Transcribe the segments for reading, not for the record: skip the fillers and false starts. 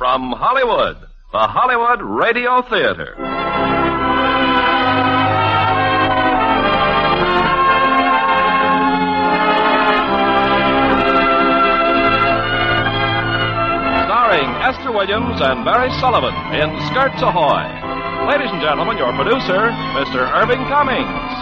From Hollywood, the Hollywood Radio Theater. Starring Esther Williams and Barry Sullivan in Skirts Ahoy. Ladies and gentlemen, your producer, Mr. Irving Cummings.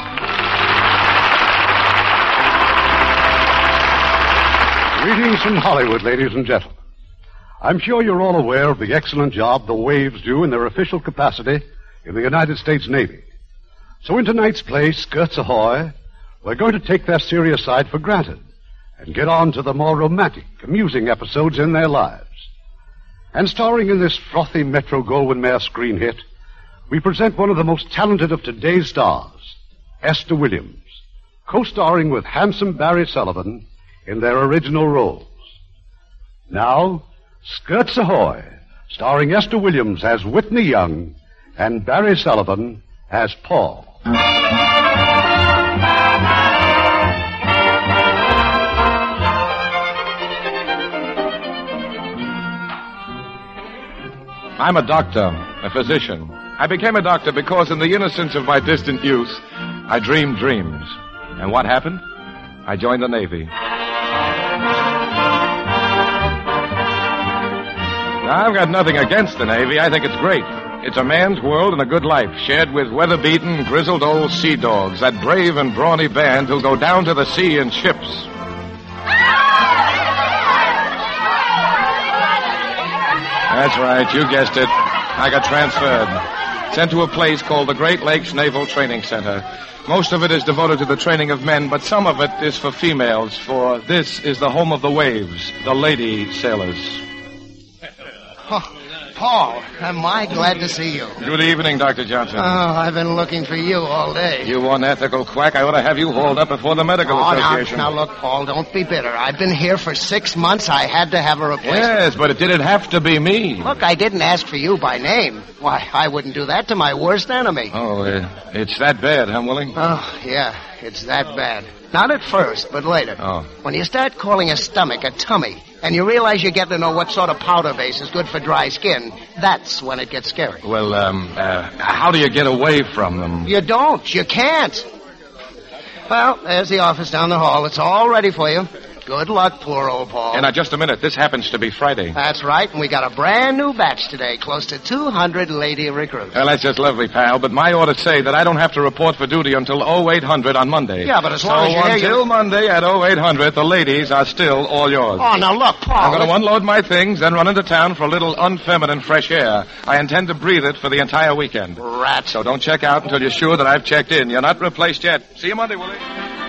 Greetings from Hollywood, ladies and gentlemen. I'm sure you're all aware of the excellent job the Waves do in their official capacity in the United States Navy. So in tonight's play, Skirts Ahoy, we're going to take their serious side for granted and get on to the more romantic, amusing episodes in their lives. And starring in this frothy Metro-Goldwyn-Mayer screen hit, we present one of the most talented of today's stars, Esther Williams, co-starring with handsome Barry Sullivan in their original roles. Now, Skirts Ahoy, starring Esther Williams as Whitney Young and Barry Sullivan as Paul. I'm a doctor, a physician. I became a doctor because in the innocence of my distant youth, I dreamed dreams. And what happened? I joined the Navy. Now, I've got nothing against the Navy. I think it's great. It's a man's world and a good life, shared with weather-beaten, grizzled old sea dogs, that brave and brawny band who'll go down to the sea in ships. That's right, you guessed it. I got transferred. Sent to a place called the Great Lakes Naval Training Center. Most of it is devoted to the training of men, but some of it is for females, for this is the home of the waves, the lady sailors. Oh, Paul, am I glad to see you. Good evening, Dr. Johnson. Oh, I've been looking for you all day. You unethical quack. I ought to have you hauled up before the Medical Association. Now, look, Paul, don't be bitter. I've been here for 6 months. I had to have a replacement. Yes, but it didn't have to be me. Look, I didn't ask for you by name. Why, I wouldn't do that to my worst enemy. Oh, it's that bad, huh, Willie? Oh, yeah, it's that bad. Not at first, but later. Oh. When you start calling a stomach a tummy, and you realize you get to know what sort of powder base is good for dry skin, that's when it gets scary. Well, how do you get away from them? You don't. You can't. Well, there's the office down the hall. It's all ready for you. Good luck, poor old Paul. And now, just a minute. This happens to be Friday. That's right, and we got a brand new batch today, close to 200 lady recruits. Well, that's just lovely, pal, but my orders say that I don't have to report for duty until 0800 on Monday. Yeah, but as long as you're here... until Monday at 0800, the ladies are still all yours. Oh, now look, Paul... I'm going to unload my things, then run into town for a little unfeminine fresh air. I intend to breathe it for the entire weekend. Rats. So don't check out until you're sure that I've checked in. You're not replaced yet. See you Monday, Willie.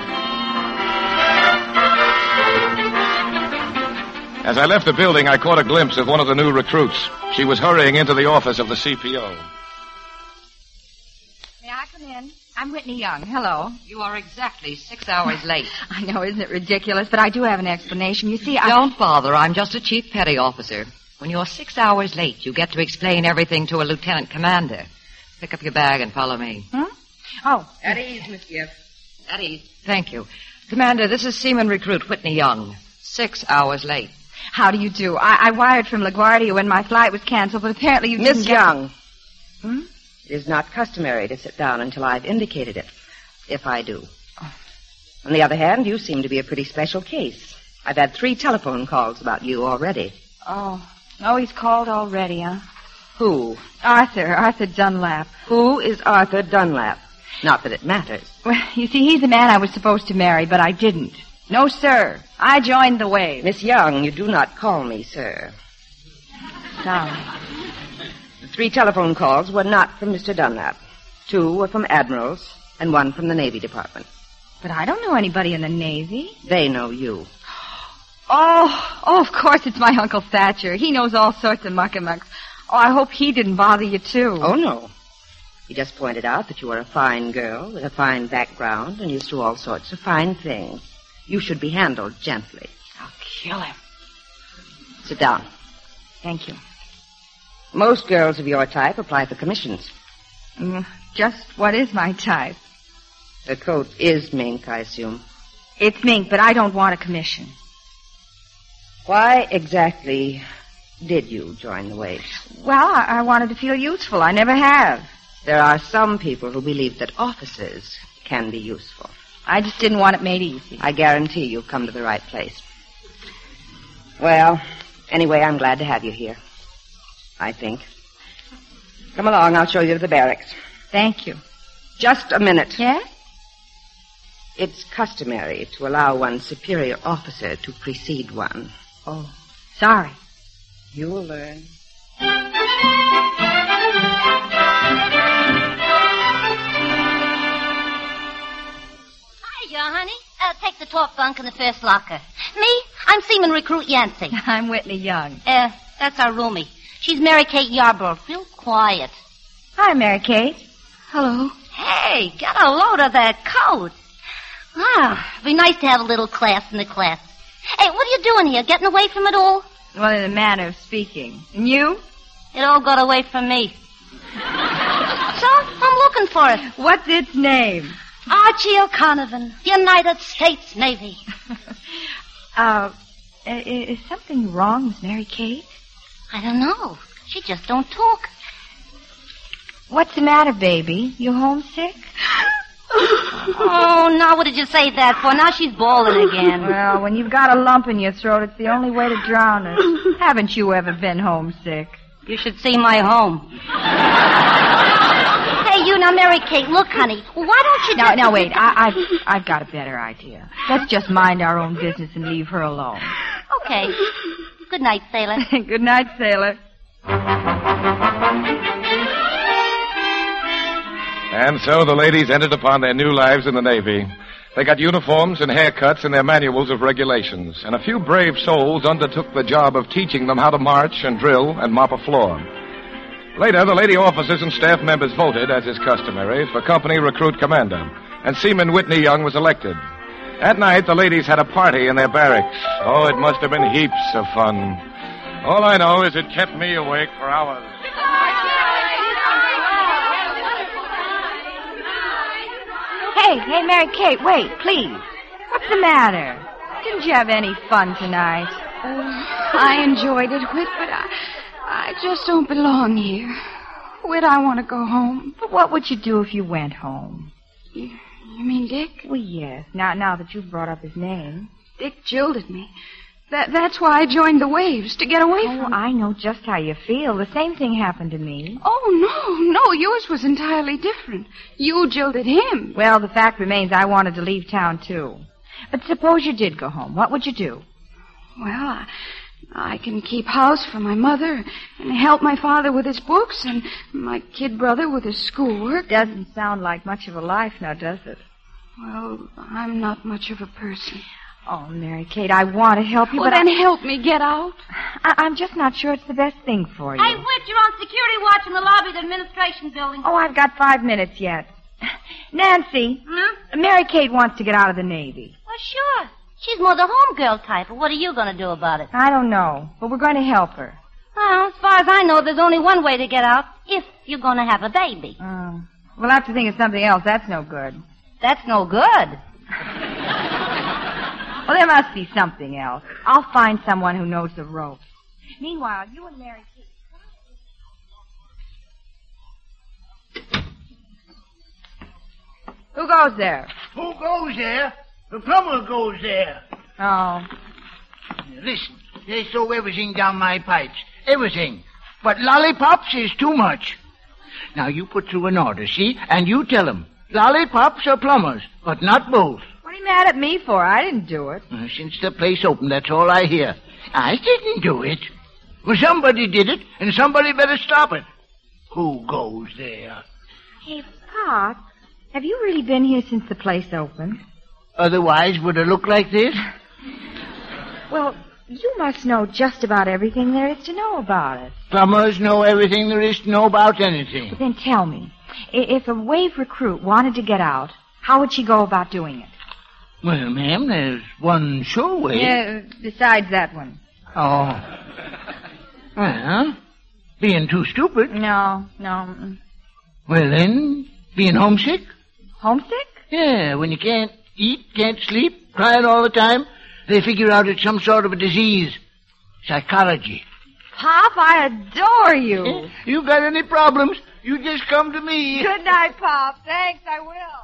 As I left the building, I caught a glimpse of one of the new recruits. She was hurrying into the office of the CPO. May I come in? I'm Whitney Young. Hello. You are exactly 6 hours late. I know, isn't it ridiculous? But I do have an explanation. You see, Don't bother. I'm just a chief petty officer. When you're 6 hours late, you get to explain everything to a lieutenant commander. Pick up your bag and follow me. Oh. At ease, Miss Giff. At ease. Thank you. Commander, this is Seaman Recruit Whitney Young. 6 hours late. How do you do? I wired from LaGuardia when my flight was canceled, but apparently you didn't Miss Young. Hmm? It is not customary to sit down until I've indicated it, if I do. On the other hand, you seem to be a pretty special case. I've had 3 telephone calls about you already. Oh, he's called already, huh? Who? Arthur Dunlap. Who is Arthur Dunlap? Not that it matters. Well, you see, he's the man I was supposed to marry, but I didn't. No, sir. I joined the Wave. Miss Young, you do not call me sir. Sorry. The 3 telephone calls were not from Mr. Dunlap. 2 were from admirals, and 1 from the Navy Department. But I don't know anybody in the Navy. They know you. Oh, of course it's my Uncle Thatcher. He knows all sorts of muckamucks. Oh, I hope he didn't bother you, too. Oh, no. He just pointed out that you are a fine girl with a fine background and used to all sorts of fine things. You should be handled gently. I'll kill him. Sit down. Thank you. Most girls of your type apply for commissions. Just what is my type? The coat is mink, I assume. It's mink, but I don't want a commission. Why exactly did you join the Waves? Well, I wanted to feel useful. I never have. There are some people who believe that officers can be useful. I just didn't want it made easy. I guarantee you've come to the right place. Well, anyway, I'm glad to have you here. I think. Come along, I'll show you to the barracks. Thank you. Just a minute. Yes? It's customary to allow one superior officer to precede one. Oh, sorry. You'll learn. Hiya, honey. Take the top bunk in the first locker. Me? I'm Seaman Recruit Yancey. I'm Whitney Young. That's our roomie. She's Mary Kate Yarborough. Real quiet. Hi, Mary Kate. Hello. Hey, get a load of that coat. Ah, it'd be nice to have a little class in the class. Hey, what are you doing here? Getting away from it all? Well, in a manner of speaking. And you? It all got away from me. So, I'm looking for it. What's its name? Archie O'Conovan, United States Navy. Is something wrong with Mary Kate? I don't know. She just don't talk. What's the matter, baby? You homesick? Oh, now what did you say that for? Now she's bawling again. Well, when you've got a lump in your throat, it's the only way to drown it. Haven't you ever been homesick? You should see my home. Hey, you now, Mary Kate, look, honey. Why don't you just... Now, wait. I've got a better idea. Let's just mind our own business and leave her alone. Okay. Good night, sailor. Good night, sailor. And so the ladies entered upon their new lives in the Navy. They got uniforms and haircuts and their manuals of regulations, and a few brave souls undertook the job of teaching them how to march and drill and mop a floor. Later, the lady officers and staff members voted, as is customary, for company recruit commander, and Seaman Whitney Young was elected. At night, the ladies had a party in their barracks. Oh, it must have been heaps of fun. All I know is it kept me awake for hours. Hey, Mary Kate, wait, please. What's the matter? Didn't you have any fun tonight? I enjoyed it, Whit, but I just don't belong here. Whit, I want to go home. But what would you do if you went home? You mean Dick? Well, yes, now that you've brought up his name. Dick jilted me. That's why I joined the Waves, to get away from... Oh, I know just how you feel. The same thing happened to me. Oh, no, yours was entirely different. You jilted him. Well, the fact remains I wanted to leave town, too. But suppose you did go home. What would you do? Well, I can keep house for my mother and help my father with his books and my kid brother with his schoolwork. Doesn't sound like much of a life now, does it? Well, I'm not much of a person. Oh, Mary Kate, I want to help you, but then help me get out. I'm just not sure it's the best thing for you. Hey, Whit, you're on security watch in the lobby of the administration building. Oh, I've got 5 minutes yet. Nancy, Mary Kate wants to get out of the Navy. Well, sure. She's more the homegirl type, but what are you going to do about it? I don't know, but we're going to help her. Well, as far as I know, there's only one way to get out, if you're going to have a baby. We'll have to think of something else. That's no good. That's no good? Well, there must be something else. I'll find someone who knows the ropes. Meanwhile, you and Mary Kate... Who goes there? Who goes there? The plumber goes there. Oh. Listen, they throw everything down my pipes. Everything. But lollipops is too much. Now, you put through an order, see? And you tell them. Lollipops are plumbers, but not both. What are you mad at me for? I didn't do it. Since the place opened, that's all I hear. I didn't do it. Well, somebody did it, and somebody better stop it. Who goes there? Hey, Pop, have you really been here since the place opened? Otherwise, would it look like this? Well, you must know just about everything there is to know about it. Plumbers know everything there is to know about anything. But then tell me, if a Wave recruit wanted to get out, how would she go about doing it? Well, ma'am, there's one sure way. Yeah, besides that one. Oh. Well, being too stupid. No. Well, then, being homesick. Homesick? Yeah, when you can't eat, can't sleep, crying all the time, they figure out it's some sort of a disease. Psychology. Pop, I adore you. You got any problems, you just come to me. Good night, Pop. Thanks, I will.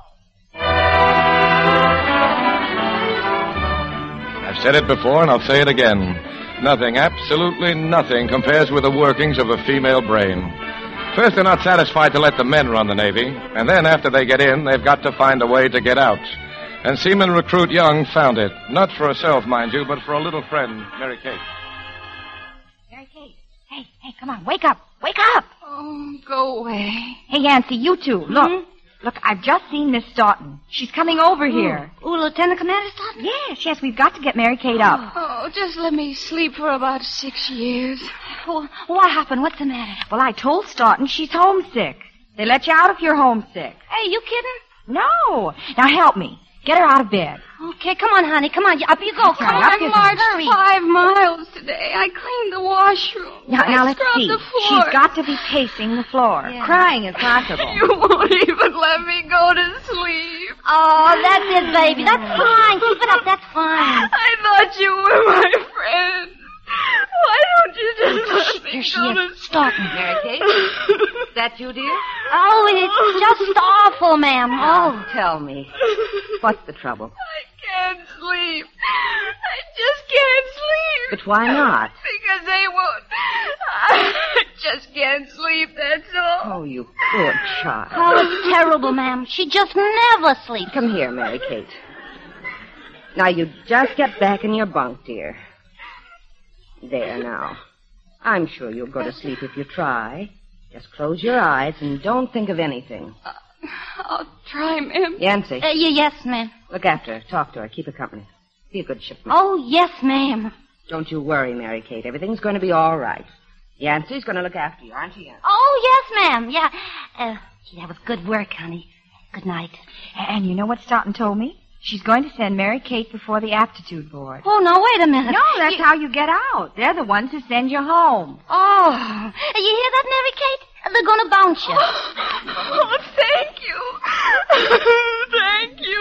I've said it before, and I'll say it again. Nothing, absolutely nothing, compares with the workings of a female brain. First, they're not satisfied to let the men run the Navy, and then after they get in, they've got to find a way to get out. And Seaman Recruit Young found it. Not for herself, mind you, but for a little friend, Mary Kate. Mary Kate. Hey, come on, wake up. Wake up. Oh, go away. Hey, Yancy, you two, look. Look, I've just seen Miss Staunton. She's coming over here. Oh, Lieutenant Commander Staunton? Yes, we've got to get Mary Kate up. Oh, just let me sleep for about 6 years. Well, what happened? What's the matter? Well, I told Staunton she's homesick. They let you out if you're homesick. Hey, you kidding? No. Now help me. Get her out of bed. Okay, come on, honey. Come on. Up you go. Come on, up you go. Marched hurry. 5 miles today. I cleaned the washroom. Now let's scrubbed see. the floor. She's got to be pacing the floor. Yeah. Crying if possible. You won't even let me go to sleep. Oh, that's it, baby. That's fine. Keep it up. That's fine. I thought you were my friend. Why don't you just let me Here she go is. to Stop. Mary Kate? Is that you, dear? Oh, it's just awful, ma'am. Oh. Tell me. What's the trouble? I can't sleep. I just can't sleep. But why not? Because they won't. I just can't sleep, that's all. Oh, you poor child. Oh, it's terrible, ma'am. She just never sleeps. Come here, Mary Kate. Now, you just get back in your bunk, dear. There, now. I'm sure you'll go to sleep if you try. Just close your eyes and don't think of anything. I'll try, ma'am. Yancy, Yes, ma'am. look after her. Talk to her. Keep her company. Be a good shipmate. Oh, yes, ma'am. Don't you worry, Mary Kate. Everything's going to be all right. Yancy's going to look after you, aren't you, Yancy? Oh, yes, ma'am. Yeah. Gee, that was good work, honey. Good night. And you know what Staunton told me? She's going to send Mary Kate before the aptitude board. Oh, now, wait a minute. No, that's how you get out. They're the ones who send you home. Oh. You hear that, Mary Kate? They're going to bounce you. Oh, thank you. Thank you.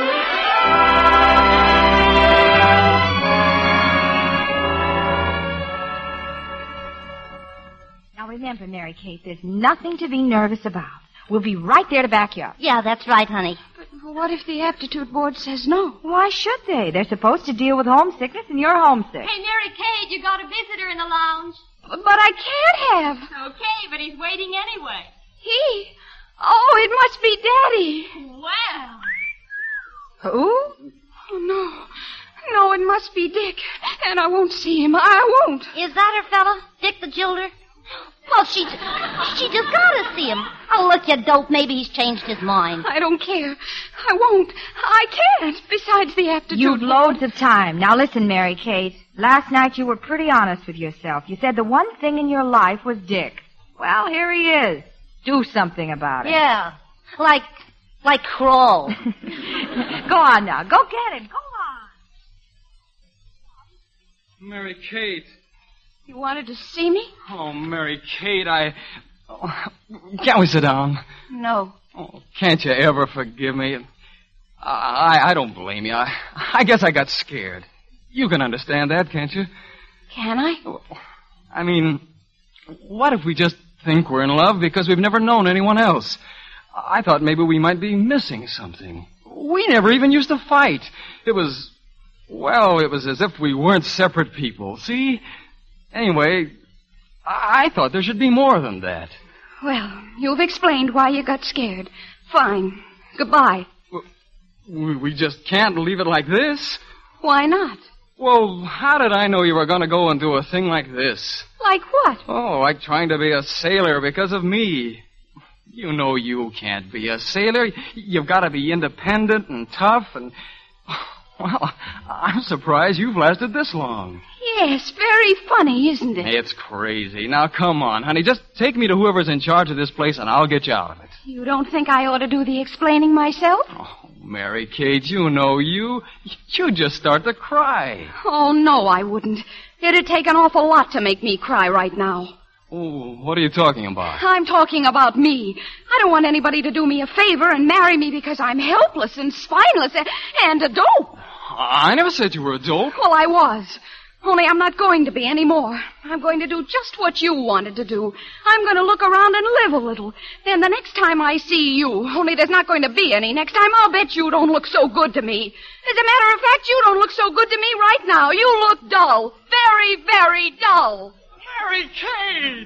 Now remember, Mary Kate, there's nothing to be nervous about. We'll be right there to back you up. Yeah, that's right, honey. But what if the aptitude board says no? Why should they? They're supposed to deal with homesickness, and you're homesick. Hey, Mary Kate, you got a visitor in the lounge. But I can't have. Okay, but he's waiting anyway. He? Oh, it must be Daddy. Well. Who? Oh, no. No, it must be Dick. And I won't see him. I won't. Is that her fella? Dick the Gilder? Well, she just gotta see him. Oh, look, you dope. Maybe he's changed his mind. I don't care. I won't. I can't. Besides the aptitude. You've loads of time. Now listen, Mary Kate. Last night you were pretty honest with yourself. You said the one thing in your life was Dick. Well, here he is. Do something about it. Yeah. Like crawl. Go on now. Go get him. Go on. Mary Kate. You wanted to see me? Oh, Mary Kate, can't we sit down? No. Oh, can't you ever forgive me? I don't blame you. I guess I got scared. You can understand that, can't you? Can I? I mean, what if we just think we're in love because we've never known anyone else? I thought maybe we might be missing something. We never even used to fight. It was as if we weren't separate people, see? Anyway, I thought there should be more than that. Well, you've explained why you got scared. Fine. Goodbye. We just can't leave it like this. Why not? Well, how did I know you were going to go and do a thing like this? Like what? Oh, like trying to be a sailor because of me. You know you can't be a sailor. You've got to be independent and tough and... Well, I'm surprised you've lasted this long. Yes, very funny, isn't it? It's crazy. Now, come on, honey. Just take me to whoever's in charge of this place, and I'll get you out of it. You don't think I ought to do the explaining myself? Oh, Mary Kate, you know you'd just start to cry. Oh, no, I wouldn't. It'd take an awful lot to make me cry right now. Oh, what are you talking about? I'm talking about me. I don't want anybody to do me a favor and marry me because I'm helpless and spineless and a dope. I never said you were a dope. Well, I was. Only I'm not going to be anymore. I'm going to do just what you wanted to do. I'm going to look around and live a little. Then the next time I see you, only there's not going to be any next time, I'll bet you don't look so good to me. As a matter of fact, you don't look so good to me right now. You look dull. Very, very dull. Mary Kate!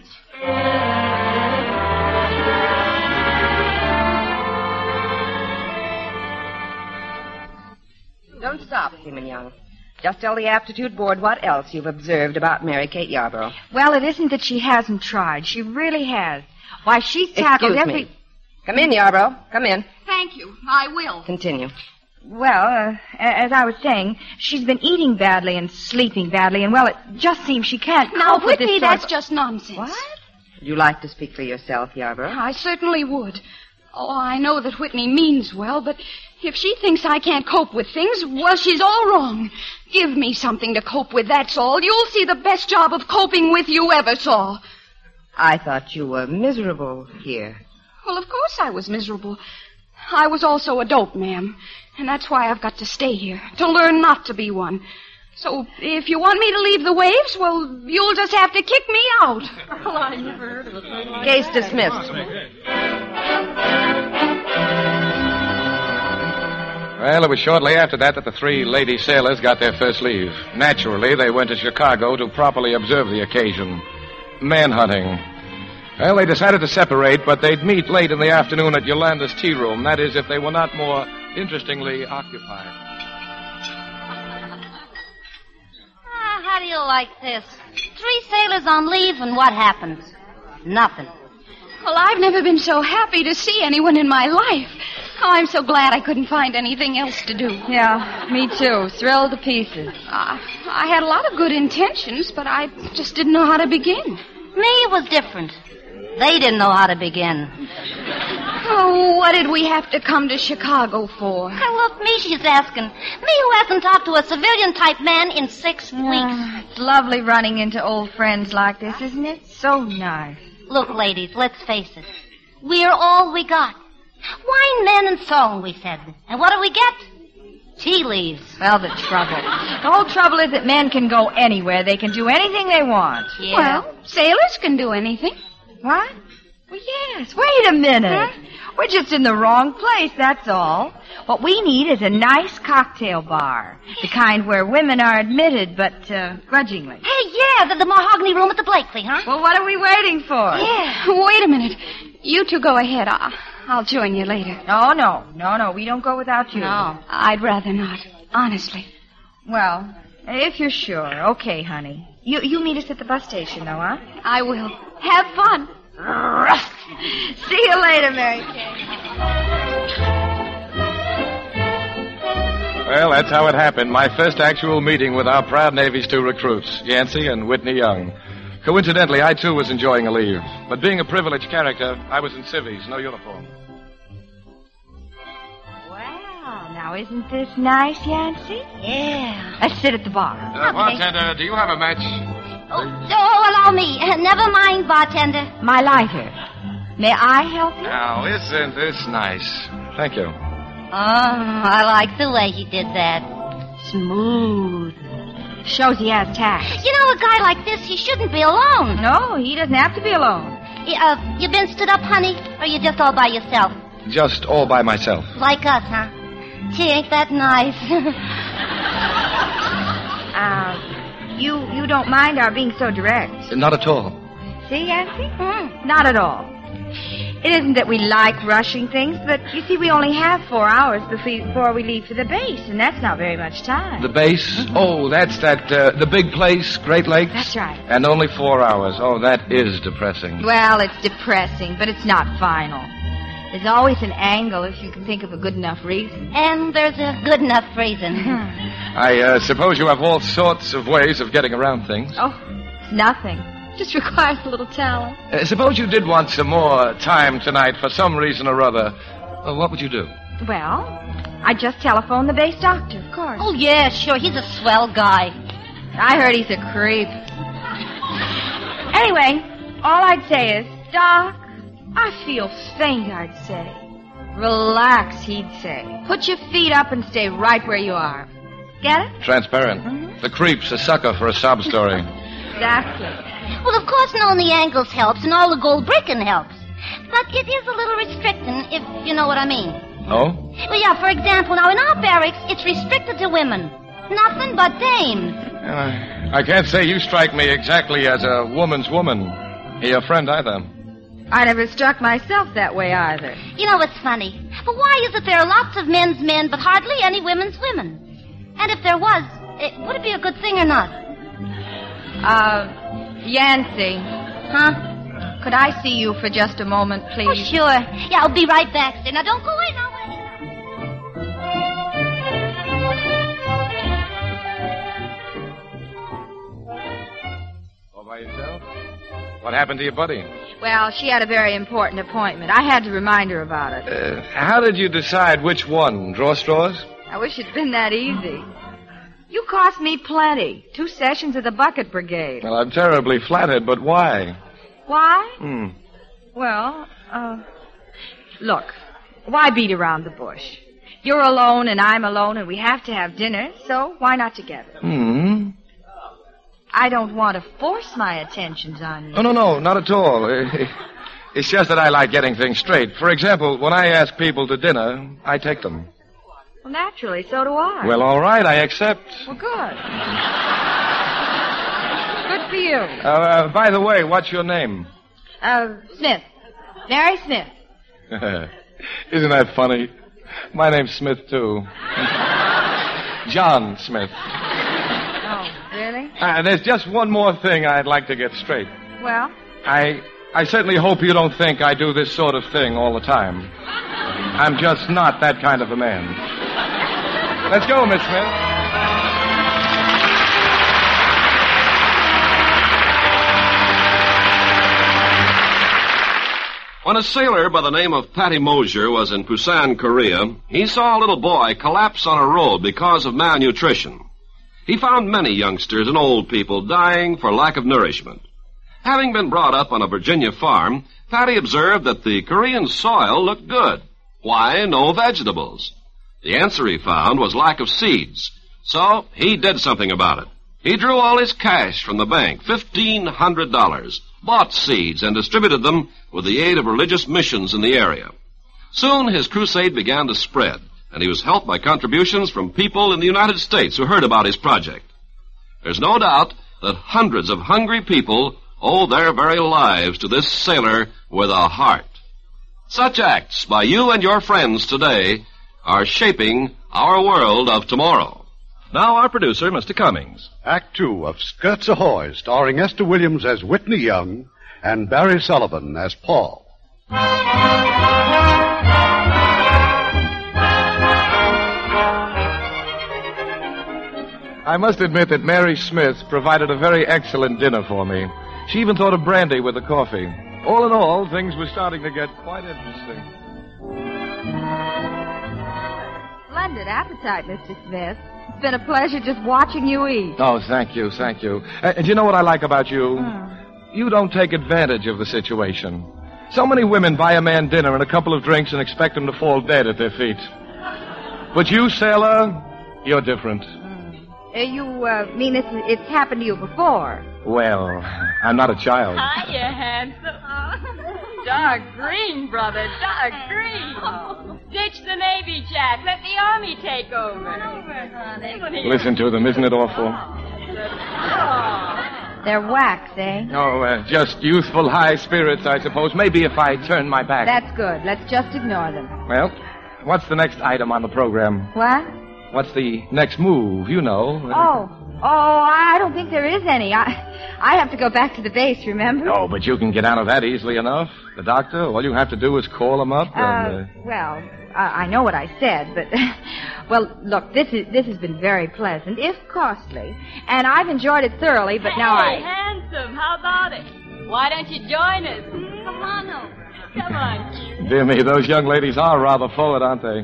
Don't stop, Seaman Young. Just tell the aptitude board what else you've observed about Mary Kate Yarborough. Well, it isn't that she hasn't tried. She really has. Why, she's tackled Excuse me. Come in, Yarborough. Come in. Thank you. I will. Continue. Well, as I was saying, she's been eating badly and sleeping badly, and, well, it just seems she can't Now, cope with Whitney, this sort that's of... just nonsense. What? Would you like to speak for yourself, Yarborough? I certainly would. Oh, I know that Whitney means well, but if she thinks I can't cope with things, well, she's all wrong. Give me something to cope with, that's all. You'll see the best job of coping with you ever saw. I thought you were miserable here. Well, of course I was miserable. I was also a dope, ma'am. And that's why I've got to stay here, to learn not to be one. So if you want me to leave the waves, well, you'll just have to kick me out. Well, I never heard of a thing like Case that. dismissed. Well, it was shortly after that the three lady sailors got their first leave. Naturally, they went to Chicago to properly observe the occasion. Manhunting. Well, they decided to separate, but they'd meet late in the afternoon at Yolanda's tea room. That is, if they were not more interestingly occupied. How do you like this? 3 sailors on leave, and what happens? Nothing. Well, I've never been so happy to see anyone in my life. Oh, I'm so glad I couldn't find anything else to do. Yeah, me too. Thrilled to pieces. I had a lot of good intentions, but I just didn't know how to begin. Me, it was different. They didn't know how to begin. Oh, what did we have to come to Chicago for? Look, me, she's asking. Me who hasn't talked to a civilian-type man in 6 weeks. It's lovely running into old friends like this, isn't it? So nice. Look, ladies, let's face it. We're all we got. Wine, men, and song, we said. And what do we get? Tea leaves. Well, the whole trouble is that men can go anywhere. They can do anything they want. Yeah. Well, sailors can do anything. What? Well, yes. Wait a minute. We're just in the wrong place, that's all. What we need is a nice cocktail bar. The kind where women are admitted, but grudgingly. Hey, yeah, the mahogany room at the Blakely, huh? Well, what are we waiting for? Yeah. Wait a minute. You two go ahead. I'll join you later. Oh, no. We don't go without you. No. I'd rather not. Honestly. Well, if you're sure. Okay, honey. You meet us at the bus station, though, huh? I will. Have fun. See you later, Mary Kate. Well, that's how it happened. My first actual meeting with our proud Navy's 2 recruits, Yancey and Whitney Young. Coincidentally, I, too, was enjoying a leave. But being a privileged character, I was in civvies, no uniform. Well, now isn't this nice, Yancey? Yeah. Let's sit at the bar. Bartender, do you have a match? Oh, allow me. Never mind, bartender. My lighter. May I help you? Now, isn't this nice? Thank you. Oh, I like the way he did that. Smooth. Shows he has tact. You know, a guy like this, he shouldn't be alone. No, he doesn't have to be alone. You been stood up, honey? Or you just all by yourself? Just all by myself. Like us, huh? Gee, ain't that nice? You don't mind our being so direct? Not at all. See, Yancey? Not at all. It isn't that we like rushing things, but you see, we only have 4 hours before we leave for the base, and that's not very much time. The base? Oh, that's the big place, Great Lakes? That's right. And only 4 hours. Oh, that is depressing. Well, it's depressing, but it's not final. There's always an angle if you can think of a good enough reason. And there's a good enough reason. I suppose you have all sorts of ways of getting around things. Oh, it's nothing. Just requires a little talent. Suppose you did want some more time tonight for some reason or other. What would you do? Well, I'd just telephone the base doctor, of course. Oh, yeah, sure. He's a swell guy. I heard he's a creep. Anyway, all I'd say is, Doc, I feel faint, I'd say. Relax, he'd say. Put your feet up and stay right where you are. Get it? Transparent. Mm-hmm. The creep's a sucker for a sob story. Exactly. Well, of course, knowing the angles helps, and all the gold bricking helps. But it is a little restricting, if you know what I mean. Oh? Well, yeah, for example, now in our barracks, it's restricted to women. Nothing but dames. I can't say you strike me exactly as a woman's woman. Your friend either. I never struck myself that way either. You know what's funny? But why is it there are lots of men's men, but hardly any women's women? And if there was, would it be a good thing or not? Yancy. Huh? Could I see you for just a moment, please? Oh, sure. Yeah, I'll be right back. Now, don't go away now. All by yourself? What happened to your buddy? Well, she had a very important appointment. I had to remind her about it. How did you decide which one? Draw straws? I wish it'd been that easy. You cost me plenty. 2 sessions of the Bucket Brigade. Well, I'm terribly flattered, but why? Why? Hmm. Well, look, why beat around the bush? You're alone and I'm alone and we have to have dinner, so why not together? Hmm. I don't want to force my attentions on you. Oh, no, not at all. It's just that I like getting things straight. For example, when I ask people to dinner, I take them. Well, naturally, so do I. Well, all right, I accept. Well, good. Good for you. By the way, what's your name? Smith. Mary Smith. Isn't that funny? My name's Smith, too. John Smith. Oh, really? There's just one more thing I'd like to get straight. Well? I certainly hope you don't think I do this sort of thing all the time. I'm just not that kind of a man. Let's go, Miss Smith. When a sailor by the name of Patty Mosier was in Busan, Korea, he saw a little boy collapse on a road because of malnutrition. He found many youngsters and old people dying for lack of nourishment. Having been brought up on a Virginia farm, Patty observed that the Korean soil looked good. Why no vegetables? The answer he found was lack of seeds. So he did something about it. He drew all his cash from the bank, $1,500, bought seeds, and distributed them with the aid of religious missions in the area. Soon his crusade began to spread, and he was helped by contributions from people in the United States who heard about his project. There's no doubt that hundreds of hungry people owe their very lives to this sailor with a heart. Such acts by you and your friends today are shaping our world of tomorrow. Now our producer, Mr. Cummings. Act 2 of Skirts Ahoy, starring Esther Williams as Whitney Young and Barry Sullivan as Paul. I must admit that Mary Smith provided a very excellent dinner for me. She even thought of brandy with the coffee. All in all, things were starting to get quite interesting. Splendid appetite, Mr. Smith. It's been a pleasure just watching you eat. Oh, thank you. And you know what I like about you? You don't take advantage of the situation. So many women buy a man dinner and a couple of drinks and expect him to fall dead at their feet. But you, sailor, you're different. You mean it's happened to you before? Well, I'm not a child. Hiya, handsome. Dark green, brother, dark green. Ditch the Navy jack. Let the Army take over. Listen to them. Isn't it awful? They're wax, eh? Oh, just youthful high spirits, I suppose. Maybe if I turn my back. That's good. Let's just ignore them. Well, what's the next item on the program? What? What's the next move? You know. Oh, I don't think there is any. I have to go back to the base, remember? Oh, but you can get out of that easily enough. The doctor, all you have to do is call him up and... Well, I know what I said, but... Well, look, this has been very pleasant, if costly, and I've enjoyed it thoroughly, but now Hey, handsome, how about it? Why don't you join us? Come on over. Come on, cute. Dear me, those young ladies are rather forward, aren't they?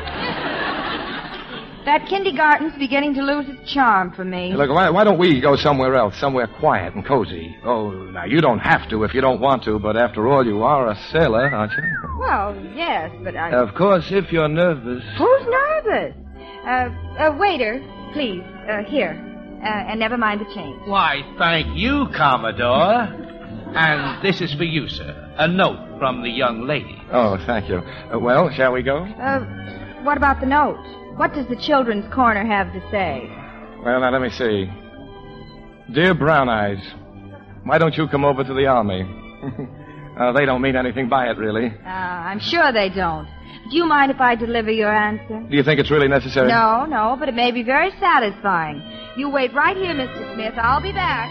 That kindergarten's beginning to lose its charm for me. Hey, look, why don't we go somewhere else, somewhere quiet and cozy? Oh, now, you don't have to if you don't want to, but after all, you are a sailor, aren't you? Well, yes, but Of course, if you're nervous. Who's nervous? Waiter, please. Here. And never mind the change. Why, thank you, Commodore. And this is for you, sir. A note from the young lady. Oh, thank you. Well, shall we go? What about the note? What does the children's corner have to say? Well, now, let me see. Dear Brown Eyes, why don't you come over to the Army? They don't mean anything by it, really. I'm sure they don't. Do you mind if I deliver your answer? Do you think it's really necessary? No, but it may be very satisfying. You wait right here, Mr. Smith. I'll be back.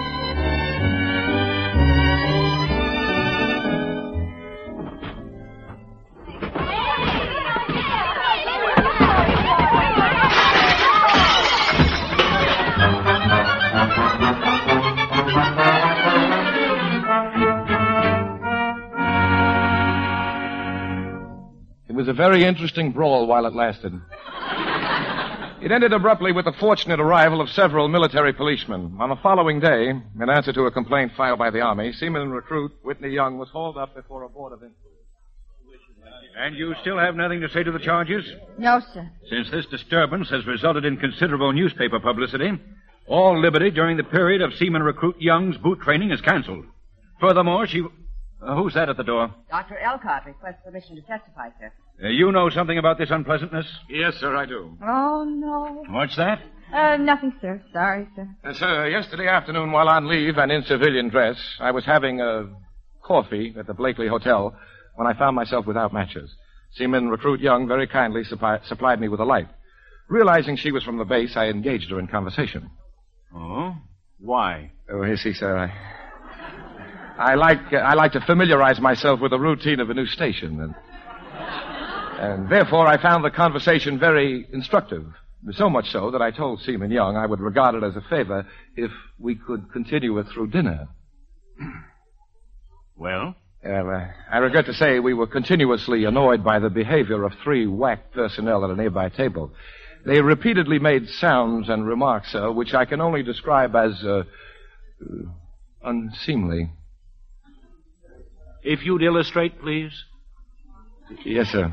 It was a very interesting brawl while it lasted. It ended abruptly with the fortunate arrival of several military policemen. On the following day, in answer to a complaint filed by the Army, seaman recruit Whitney Young was hauled up before a board of inquiry. And you still have nothing to say to the charges? No, sir. Since this disturbance has resulted in considerable newspaper publicity, all liberty during the period of seaman recruit Young's boot training is canceled. Furthermore, who's that at the door? Dr. Elcott requests permission to testify, sir. You know something about this unpleasantness? Yes, sir, I do. Oh, no. What's that? Nothing, sir. Sorry, sir. Sir, yesterday afternoon while on leave and in civilian dress, I was having a coffee at the Blakely Hotel when I found myself without matches. Seaman recruit Young very kindly supplied me with a light. Realizing she was from the base, I engaged her in conversation. Oh? Why? Oh, you see, sir, I like to familiarize myself with the routine of a new station, and therefore I found the conversation very instructive. So much so that I told Seaman Young I would regard it as a favor if we could continue it through dinner. Well? I regret to say we were continuously annoyed by the behavior of 3 whack personnel at a nearby table. They repeatedly made sounds and remarks, sir, which I can only describe as unseemly. If you'd illustrate, please. Yes, sir.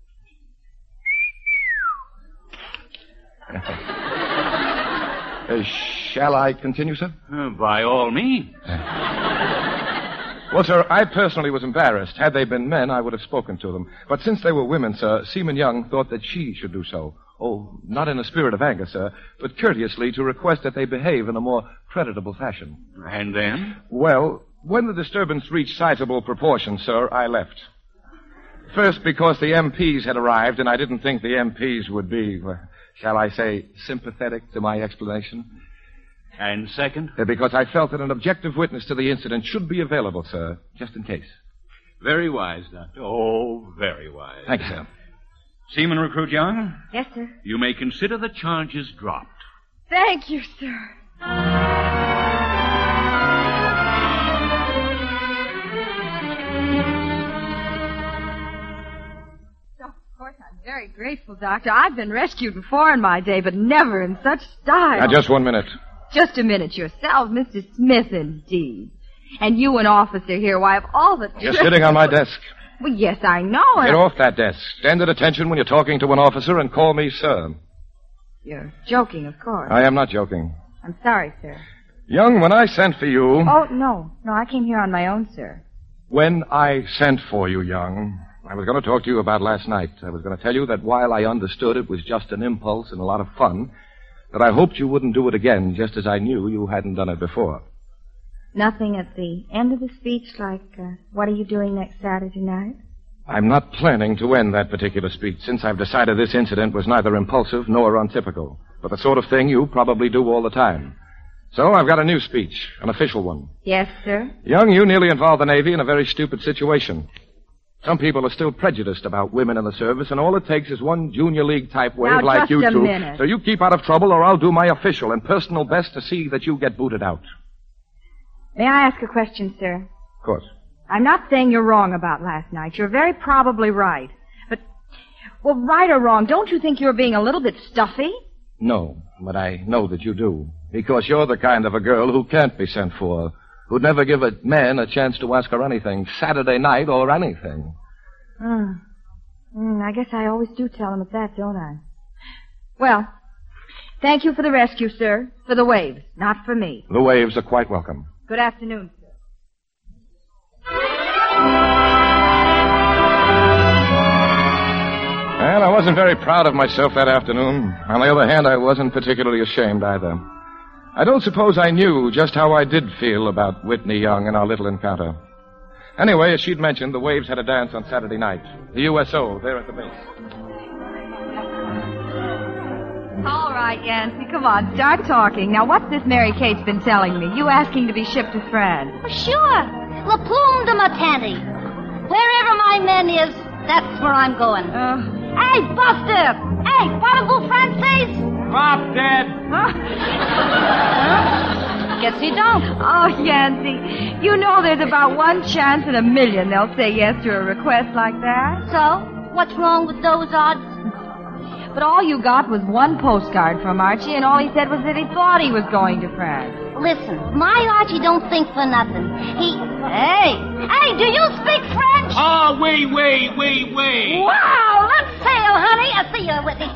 Shall I continue, sir? By all means. Well, sir, I personally was embarrassed. Had they been men, I would have spoken to them. But since they were women, sir, Seaman Young thought that she should do so. Oh, not in a spirit of anger, sir, but courteously to request that they behave in a more creditable fashion. And then? Well, when the disturbance reached sizable proportions, sir, I left. First, because the MPs had arrived, and I didn't think the MPs would be, shall I say, sympathetic to my explanation. And second? Because I felt that an objective witness to the incident should be available, sir, just in case. Very wise, Doctor. Oh, very wise. Thank you, sir. Seaman Recruit Young? Yes, sir. You may consider the charges dropped. Thank you, sir. Of course, I'm very grateful, Doctor. I've been rescued before in my day, but never in such style. Now, just 1 minute. Just a minute yourself, Mr. Smith, indeed. And you, an officer here, why, of all the... You're sitting on my desk. Well, yes, I know. Get off that desk. Stand at attention when you're talking to an officer and call me sir. You're joking, of course. I am not joking. I'm sorry, sir. Young, when I sent for you... Oh, no. No, I came here on my own, sir. When I sent for you, Young, I was going to talk to you about last night. I was going to tell you that while I understood it was just an impulse and a lot of fun, that I hoped you wouldn't do it again, just as I knew you hadn't done it before. Nothing at the end of the speech like, what are you doing next Saturday night? I'm not planning to end that particular speech, since I've decided this incident was neither impulsive nor untypical, but the sort of thing you probably do all the time. So I've got a new speech, an official one. Yes, sir? Young, you nearly involved the Navy in a very stupid situation. Some people are still prejudiced about women in the service, and all it takes is one junior league type wave now, like you two. two. Minute. So you keep out of trouble, or I'll do my official and personal best to see that you get booted out. May I ask a question, sir? Of course. I'm not saying you're wrong about last night. You're very probably right. But, well, right or wrong, don't you think you're being a little bit stuffy? No, but I know that you do. Because you're the kind of a girl who can't be sent for. Who'd never give a man a chance to ask her anything, Saturday night or anything. I guess I always do tell him at that, don't I? Well, thank you for the rescue, sir. For the waves, not for me. The waves are quite welcome. Good afternoon, sir. Well, I wasn't very proud of myself that afternoon. On the other hand, I wasn't particularly ashamed either. I don't suppose I knew just how I did feel about Whitney Young and our little encounter. Anyway, as she'd mentioned, the Waves had a dance on Saturday night. The USO, there at the base. All right, Yancy, come on, start talking. Now, what's this Mary Kate's been telling me? You asking to be shipped to France? Well, sure. La Plume de Matante. Wherever my men is, that's where I'm going. Hey, Buster! Hey, parlez-vous français? Drop dead. Guess you don't. Oh, Yancy, you know there's about one chance in a million they'll say yes to a request like that. So, what's wrong with those odds? But all you got was one postcard from Archie, and all he said was that he thought he was going to France. Listen, my Archie don't think for nothing. Hey, do you speak French? Oh, oui. Wow, let's sail, honey. I'll see you, Whitney.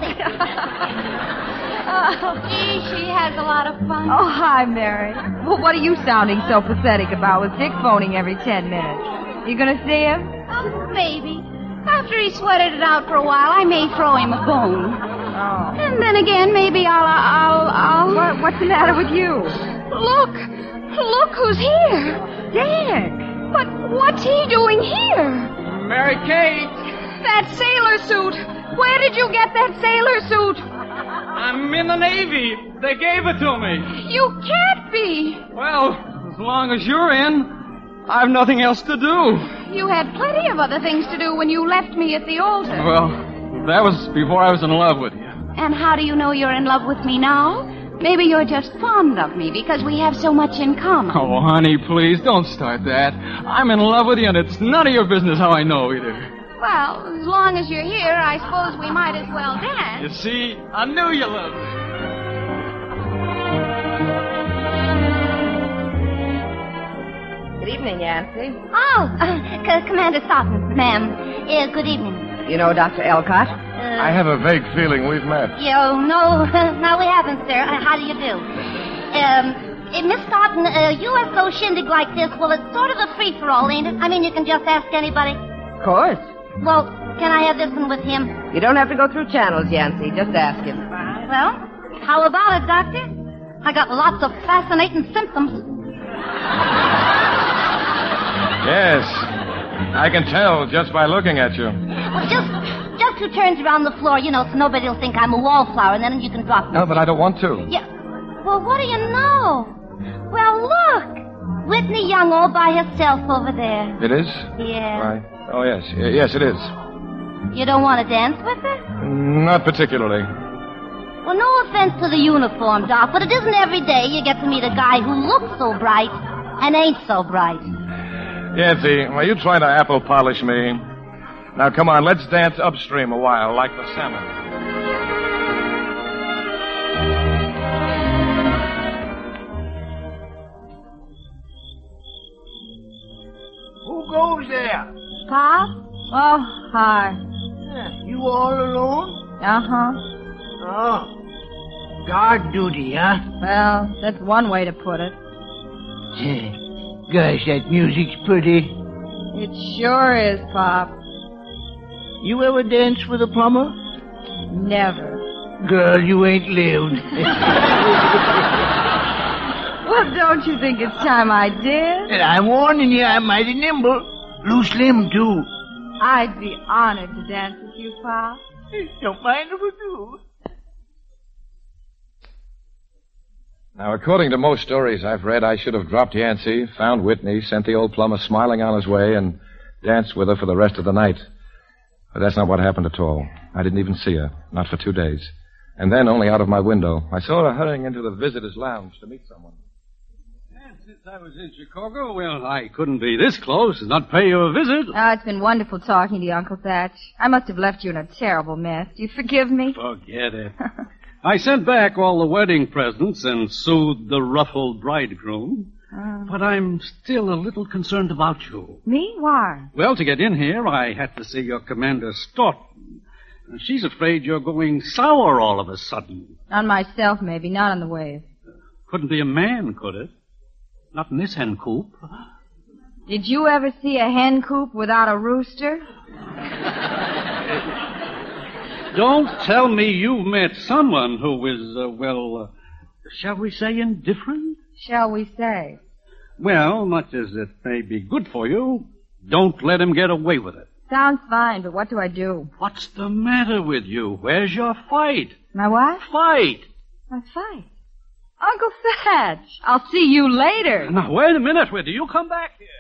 Gee, she has a lot of fun. Oh, hi, Mary. Well, what are you sounding so pathetic about with Dick phoning every 10 minutes? You gonna see him? Maybe. After he sweated it out for a while, I may throw him a bone. Oh. And then again, maybe I'll... What's the matter with you? Look who's here. Dick. But what's he doing here? Mary Kate! That sailor suit. Where did you get that sailor suit? I'm in the Navy. They gave it to me. You can't be. Well, as long as you're in, I've nothing else to do. You had plenty of other things to do when you left me at the altar. Well, that was before I was in love with you. And how do you know you're in love with me now? Maybe you're just fond of me because we have so much in common. Oh, honey, please, don't start that. I'm in love with you, and it's none of your business how I know either. Well, as long as you're here, I suppose we might as well dance. You see, I knew you loved me. Good evening, Yancy. Oh, Commander Stoughton, ma'am. Good evening. You know Dr. Elcott? I have a vague feeling we've met. No, we haven't, sir. How do you do? Miss Stoughton, a USO shindig like this, well, it's sort of a free-for-all, ain't it? I mean, you can just ask anybody. Of course. Well, can I have this one with him? You don't have to go through channels, Yancy. Just ask him. Well, how about it, Doctor? I got lots of fascinating symptoms. Yes, I can tell just by looking at you. Well, just 2 turns around the floor, so nobody will think I'm a wallflower, and then you can drop me. No, but I don't want to. Yeah. Well, what do you know? Well, look. Whitney Young all by herself over there. It is? Yeah. Right. Oh, yes. Yes, it is. You don't want to dance with her? Not particularly. Well, no offense to the uniform, Doc, but it isn't every day you get to meet a guy who looks so bright and ain't so bright. Yancy, are you trying to apple polish me? Now, come on, let's dance upstream a while, like the salmon. Who goes there? Pop? Oh, hi. You all alone? Uh-huh. Oh. Guard duty, huh? Well, that's one way to put it. Gosh, that music's pretty. It sure is, Pop. You ever dance with a plumber? Never. Girl, you ain't lived. Well, don't you think it's time I did? And I'm warning you, I'm mighty nimble. Loose limb, too. I'd be honored to dance with you, Pop. Don't mind if I do. Now, according to most stories I've read, I should have dropped Yancy, found Whitney, sent the old plumber smiling on his way, and danced with her for the rest of the night. But that's not what happened at all. I didn't even see her, not for 2 days. And then only out of my window. I saw her hurrying into the visitor's lounge to meet someone. And since I was in Chicago, well, I couldn't be this close and not pay you a visit. Oh, it's been wonderful talking to you, Uncle Thatch. I must have left you in a terrible mess. Do you forgive me? Forget it. I sent back all the wedding presents and soothed the ruffled bridegroom. But I'm still a little concerned about you. Me? Why? Well, to get in here, I had to see your Commander Stoughton. She's afraid you're going sour all of a sudden. On myself, maybe, not on the wave. Couldn't be a man, could it? Not in this hen coop. Did you ever see a hen coop without a rooster? Don't tell me you met someone who is, shall we say indifferent? Shall we say? Well, much as it may be good for you, don't let him get away with it. Sounds fine, but what do I do? What's the matter with you? Where's your fight? My what? Fight. My fight? Uncle Thatch, I'll see you later. Now, wait a minute. Where do you come back here?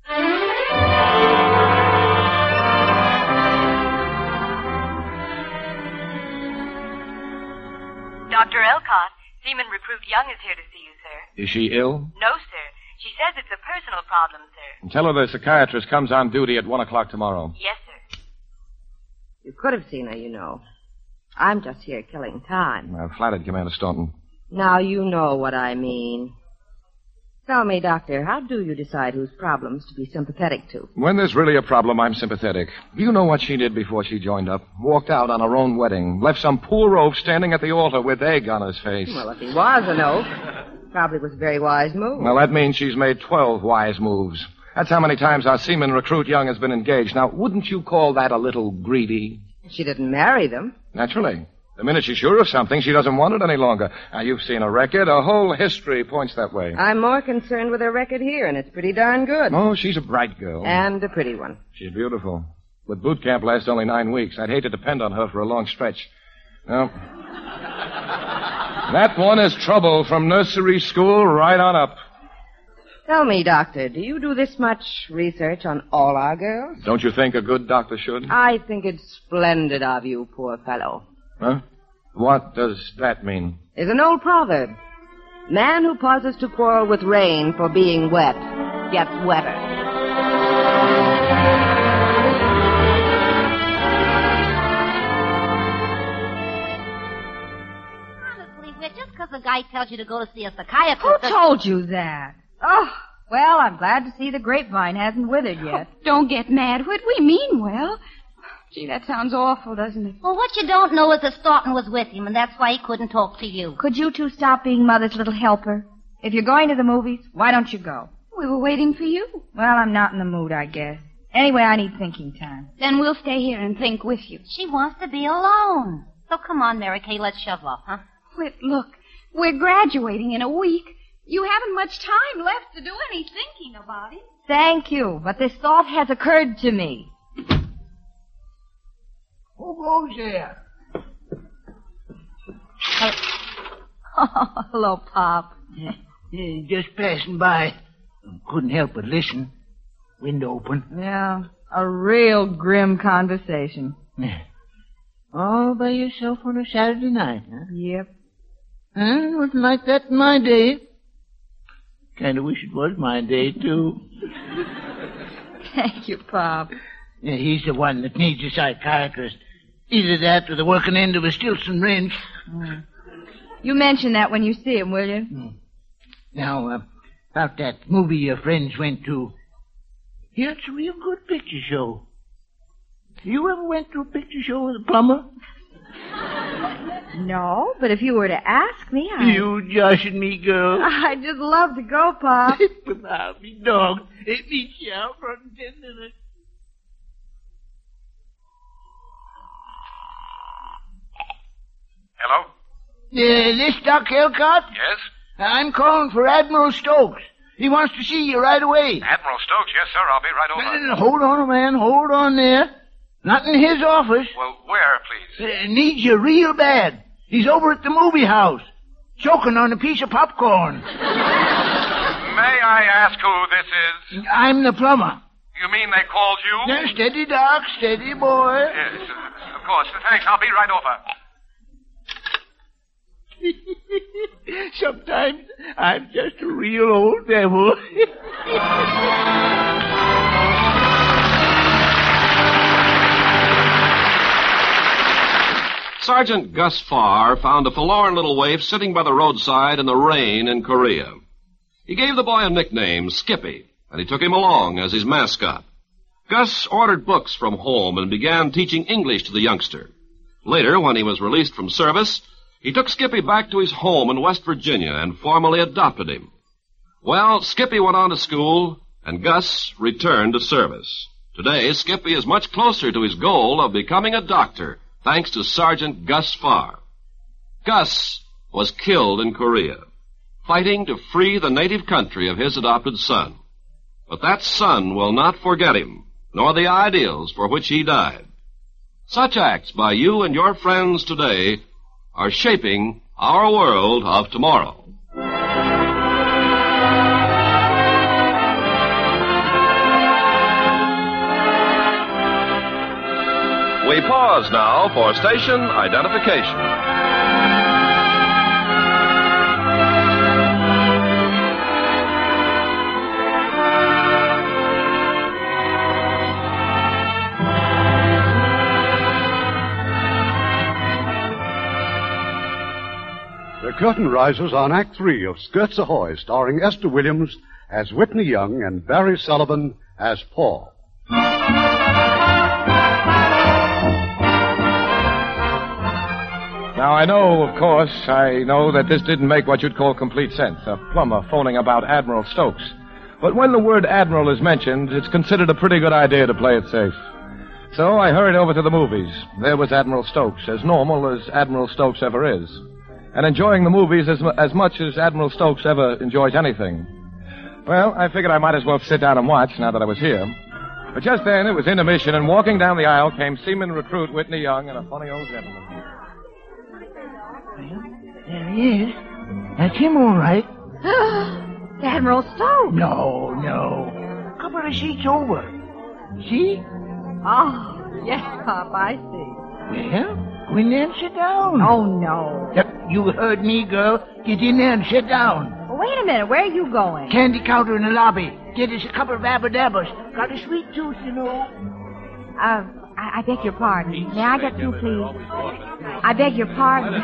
Dr. Elcott, Seaman Recruit Young is here to see you, sir. Is she ill? No, sir. She says it's a personal problem, sir. Tell her the psychiatrist comes on duty at 1 o'clock tomorrow. Yes, sir. You could have seen her, you know. I'm just here killing time. I'm flattered, Commander Staunton. Now you know what I mean. Tell me, Doctor, how do you decide whose problems to be sympathetic to? When there's really a problem, I'm sympathetic. You know what she did before she joined up? Walked out on her own wedding. Left some poor oaf standing at the altar with egg on his face. Well, if he was an oaf, probably was a very wise move. Well, that means she's made 12 wise moves. That's how many times our Seaman Recruit Young has been engaged. Now, wouldn't you call that a little greedy? She didn't marry them. Naturally. The minute she's sure of something, she doesn't want it any longer. Now, you've seen her record. Her whole history points that way. I'm more concerned with her record here, and it's pretty darn good. Oh, she's a bright girl. And a pretty one. She's beautiful. But boot camp lasts only 9 weeks. I'd hate to depend on her for a long stretch. No. That one is trouble from nursery school right on up. Tell me, Doctor, do you do this much research on all our girls? Don't you think a good doctor should? I think it's splendid of you, poor fellow. Huh? What does that mean? There's an old proverb. Man who pauses to quarrel with rain for being wet gets wetter. Honestly, Whit, just because a guy tells you to go to see a psychiatrist... Who told you that? Oh, well, I'm glad to see the grapevine hasn't withered yet. Oh, don't get mad, Whit. We mean well. Gee, that sounds awful, doesn't it? Well, what you don't know is that Staunton was with him, and that's why he couldn't talk to you. Could you two stop being Mother's little helper? If you're going to the movies, why don't you go? We were waiting for you. Well, I'm not in the mood, I guess. Anyway, I need thinking time. Then we'll stay here and think with you. She wants to be alone. So come on, Mary Kay, let's shove off, huh? Whit, look, we're graduating in a week. You haven't much time left to do any thinking about it. Thank you, but this thought has occurred to me. Who goes there? Oh, hello, Pop. Just passing by. Couldn't help but listen. Window open. Yeah, a real grim conversation. All by yourself on a Saturday night, huh? Yep. It wasn't like that in my day. Kind of wish it was my day, too. Thank you, Pop. Yeah, he's the one that needs a psychiatrist. Either that or the working end of a Stilson wrench. You mention that when you see him, will you? Now, about that movie your friends went to. Yeah, it's a real good picture show. You ever went to a picture show with a plumber? No, but if you were to ask me, You joshing me, girl. I'd just love to go, Pop. But I'll be dogged. It meets you out front and tender. Hello? This Doc Elcott? Yes? I'm calling for Admiral Stokes. He wants to see you right away. Admiral Stokes, yes, sir. I'll be right over. No, hold on, man. Hold on there. Not in his office. Well, where, please? Needs you real bad. He's over at the movie house, choking on a piece of popcorn. May I ask who this is? I'm the plumber. You mean they called you? Now, steady, Doc. Steady, boy. Yes, of course. Thanks. I'll be right over. Sometimes I'm just a real old devil. Sergeant Gus Farr found a forlorn little waif sitting by the roadside in the rain in Korea. He gave the boy a nickname, Skippy, and he took him along as his mascot. Gus ordered books from home and began teaching English to the youngster. Later, when he was released from service, he took Skippy back to his home in West Virginia and formally adopted him. Well, Skippy went on to school, and Gus returned to service. Today, Skippy is much closer to his goal of becoming a doctor, thanks to Sergeant Gus Farr. Gus was killed in Korea, fighting to free the native country of his adopted son. But that son will not forget him, nor the ideals for which he died. Such acts by you and your friends today are shaping our world of tomorrow. We pause now for station identification. The curtain rises on Act 3 of Skirts Ahoy, starring Esther Williams as Whitney Young and Barry Sullivan as Paul. Now, I know that this didn't make what you'd call complete sense, a plumber phoning about Admiral Stokes. But when the word Admiral is mentioned, it's considered a pretty good idea to play it safe. So I hurried over to the movies. There was Admiral Stokes, as normal as Admiral Stokes ever is, and enjoying the movies as much as Admiral Stokes ever enjoys anything. Well, I figured I might as well sit down and watch now that I was here. But just then, it was intermission, and walking down the aisle came Seaman Recruit Whitney Young and a funny old gentleman. There he is. That's him, all right. Admiral Stokes. No. Couple of seats over. See? Oh, yes, Pop, I see. Well, go in there and sit down. Oh, no. You heard me, girl. Get in there and sit down. Well, wait a minute. Where are you going? Candy counter in the lobby. Get us a couple of abba-dabbas. Got a sweet tooth, you know. I beg your pardon. May I get through, please? I beg your pardon.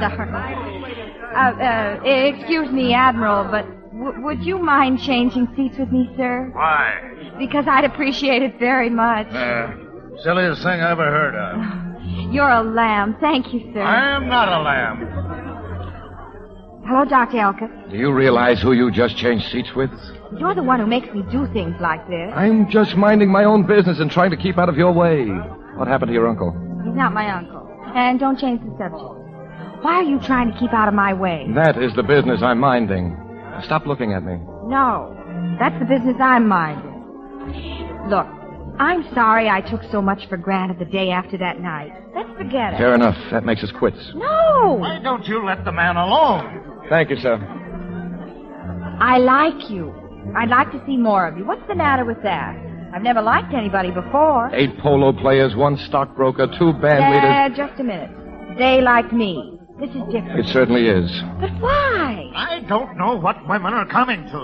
Sorry. Excuse me, Admiral, but would you mind changing seats with me, sir? Why? Because I'd appreciate it very much. Silliest thing I ever heard of. You're a lamb. Thank you, sir. I am not a lamb. Hello, Dr. Elkett. Do you realize who you just changed seats with? You're the one who makes me do things like this. I'm just minding my own business and trying to keep out of your way. What happened to your uncle? He's not my uncle. And don't change the subject. Why are you trying to keep out of my way? That is the business I'm minding. Stop looking at me. No, that's the business I'm minding. Look, I'm sorry I took so much for granted the day after that night. Let's forget it. Fair enough. That makes us quits. No! Why don't you let the man alone? Thank you, sir. I like you. I'd like to see more of you. What's the matter with that? I've never liked anybody before. 8 polo players, 1 stockbroker, 2 band leaders. Just a minute. They like me. This is different. It certainly is. But why? I don't know what women are coming to.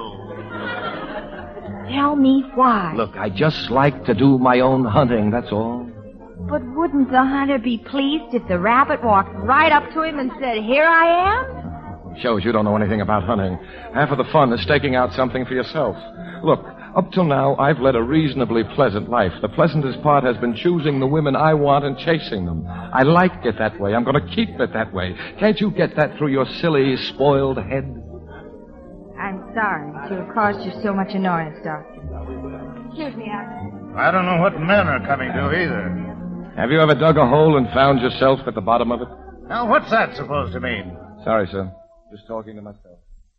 Tell me why. Look, I just like to do my own hunting, that's all. But wouldn't the hunter be pleased if the rabbit walked right up to him and said, "Here I am"? Shows you don't know anything about hunting. Half of the fun is staking out something for yourself. Look, up till now, I've led a reasonably pleasant life. The pleasantest part has been choosing the women I want and chasing them. I liked it that way. I'm going to keep it that way. Can't you get that through your silly, spoiled head? I'm sorry to have caused you so much annoyance, Doctor. Excuse me, I don't know what men are coming to either. Have you ever dug a hole and found yourself at the bottom of it? Now, what's that supposed to mean? Sorry, sir. Just talking to myself.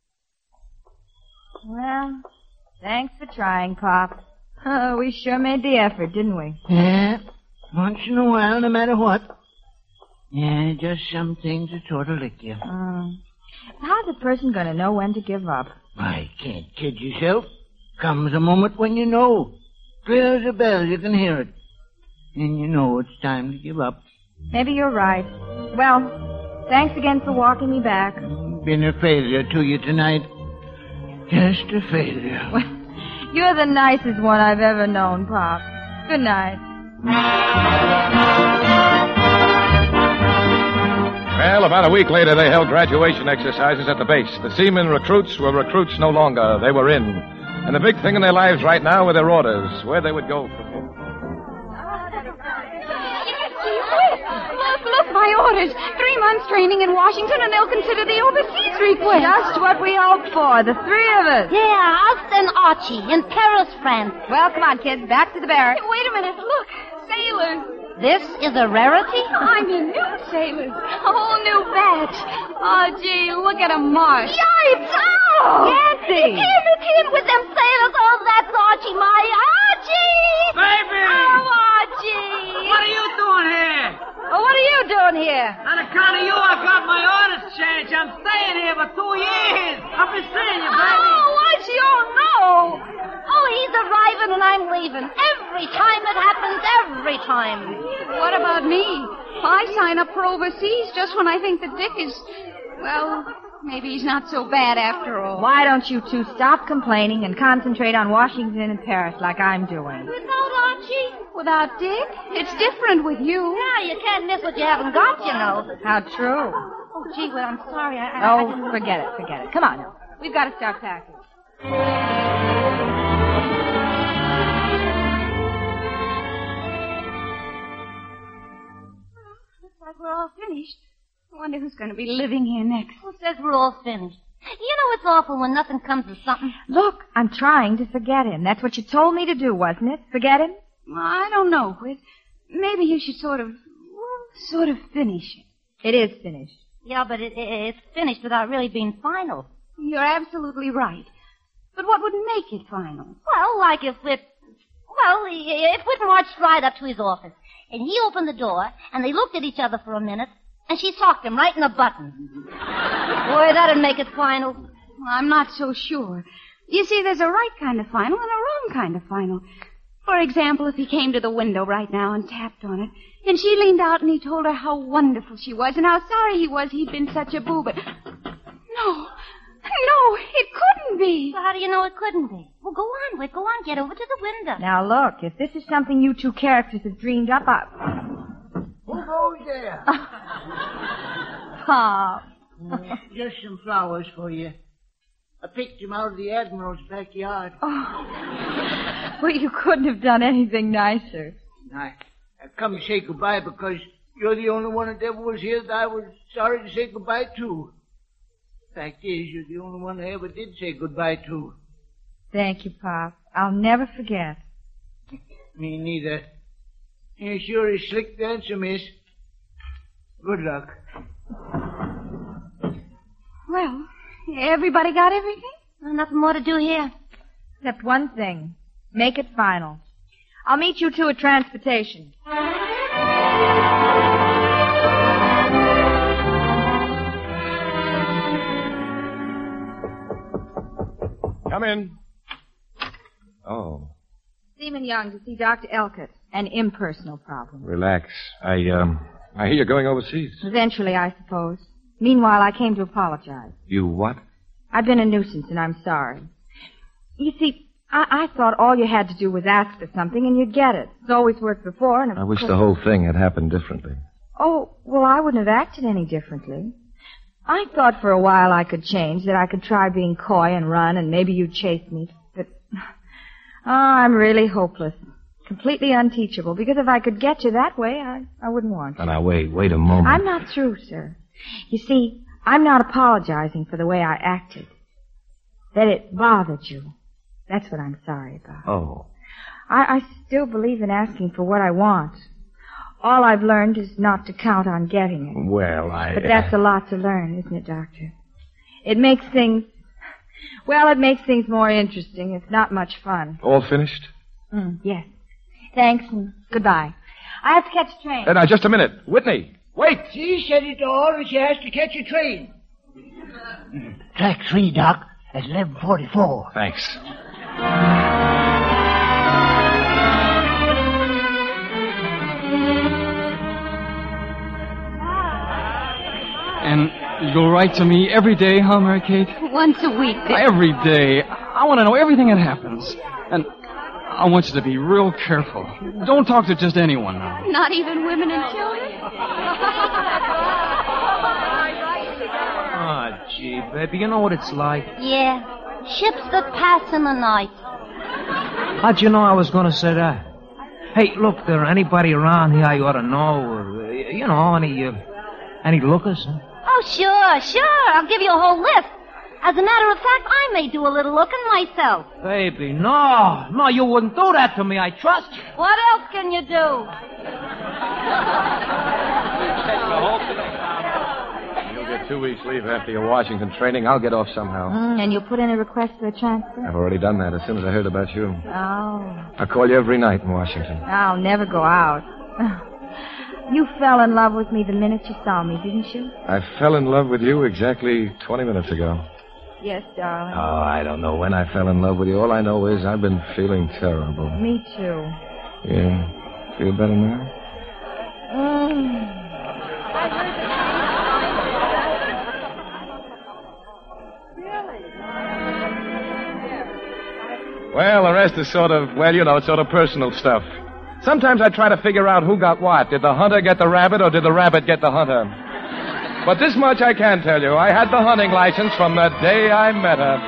Well, thanks for trying, Pop. Oh, we sure made the effort, didn't we? Yeah, once in a while, no matter what. Yeah, just some things that sort of lick you. How's a person going to know when to give up? I can't kid yourself. Comes a moment when you know. Clear as a bell, you can hear it. And you know it's time to give up. Maybe you're right. Well, thanks again for walking me back. Been a failure to you tonight. Just a failure. Well, you're the nicest one I've ever known, Pop. Good night. Well, about a week later, they held graduation exercises at the base. The seamen recruits were recruits no longer. They were in. And the big thing in their lives right now were their orders, where they would go from here. Look, my orders. 3 months training in Washington, and they'll consider the overseas request. Just what we hoped for, the 3 of us. Yeah, us and Archie in Paris, France. Well, come on, kids, back to the barracks. Hey, wait a minute. Look, sailors. This is a rarity? I mean, new sailors. A whole new batch. Oh, gee, look at 'em march. Yikes! Oh! Nancy! It's him with them sailors. Oh, that's Archie, my Archie! Baby! Oh, Archie! What are you doing here? Well, what are you doing here? On account of you, I got my orders changed. I'm staying here for 2 years. I've been seeing you, baby. Oh, Archie, oh, no! Oh, he's arriving and I'm leaving. Every time it happens, every time. What about me? I sign up for overseas just when I think that Dick is, well, maybe he's not so bad after all. Why don't you two stop complaining and concentrate on Washington and Paris like I'm doing? Without Archie? Without Dick? It's different with you. Yeah, you can't miss what you haven't got, you know. How true. Oh, gee, well, I'm sorry. Forget it. Come on. We've got to start packing. Looks like we're all finished. I wonder who's going to be living here next. Who says we're all finished? You know it's awful when nothing comes of something. Look, I'm trying to forget him. That's what you told me to do, wasn't it? Forget him? Well, I don't know, Whit. Maybe you should sort of finish it. It is finished. Yeah, but it's finished without really being final. You're absolutely right. But what would make it final? Well, like if Whit marched right up to his office, and he opened the door, and they looked at each other for a minute, and she socked him right in the button. Boy, that'd make it final. Well, I'm not so sure. You see, there's a right kind of final and a wrong kind of final. For example, if he came to the window right now and tapped on it, and she leaned out and he told her how wonderful she was and how sorry he was he'd been such a boo, but... No, it couldn't be. Well, how do you know it couldn't be? Well, go on, Whit. Go on, get over to the window. Now, look, if this is something you two characters have dreamed up, Who goes there? Pop. Just some flowers for you. I picked them out of the Admiral's backyard. Oh. Well, you couldn't have done anything nicer. I come to say goodbye because you're the only one that ever was here that I was sorry to say goodbye to. Fact is, you're the only one I ever did say goodbye to. Thank you, Pop. I'll never forget. Me neither. You sure is slick dancer, miss. Good luck. Well, everybody got everything? Well, nothing more to do here. Except one thing. Make it final. I'll meet you two at transportation. Come in. Oh. Seaman Young to see Dr. Elkett. An impersonal problem. Relax. I hear you're going overseas. Eventually, I suppose. Meanwhile, I came to apologize. You what? I've been a nuisance, and I'm sorry. You see, I thought all you had to do was ask for something, and you'd get it. It's always worked before, and I wish the whole thing had happened differently. Oh, well, I wouldn't have acted any differently. I thought for a while I could change, that I could try being coy and run, and maybe you'd chase me. But, I'm really hopeless. Completely unteachable, because if I could get you that way, I wouldn't want you. Now, wait a moment. I'm not through, sir. You see, I'm not apologizing for the way I acted. That it bothered you. That's what I'm sorry about. Oh. I still believe in asking for what I want. All I've learned is not to count on getting it. Well, But that's a lot to learn, isn't it, Doctor? It makes things more interesting. It's not much fun. All finished? Yes. Thanks and goodbye. I have to catch a train. Now, just a minute. Whitney, wait. She said it all and she has to catch a train. Track 3, Doc, at 11:44. Thanks. And you'll write to me every day, huh, Mary Kate? Once a week. Every day. I want to know everything that happens. And I want you to be real careful. Don't talk to just anyone now. Not even women and children? Oh, gee, baby, you know what it's like? Yeah. Ships that pass in the night. How'd you know I was going to say that? Hey, look, there anybody around here you ought to know? Or, any lookers? Huh? Oh, sure. I'll give you a whole list. As a matter of fact, I may do a little looking myself. Baby, no, you wouldn't do that to me. I trust you. What else can you do? You'll get 2 weeks leave after your Washington training. I'll get off somehow. And you'll put in a request for a transfer? I've already done that as soon as I heard about you. Oh. I'll call you every night in Washington. I'll never go out. You fell in love with me the minute you saw me, didn't you? I fell in love with you exactly 20 minutes ago. Yes, darling. Oh, I don't know when I fell in love with you. All I know is I've been feeling terrible. Me too. Yeah. Feel better now? Well, the rest is sort of personal stuff. Sometimes I try to figure out who got what. Did the hunter get the rabbit or did the rabbit get the hunter? But this much I can tell you. I had the hunting license from the day I met her.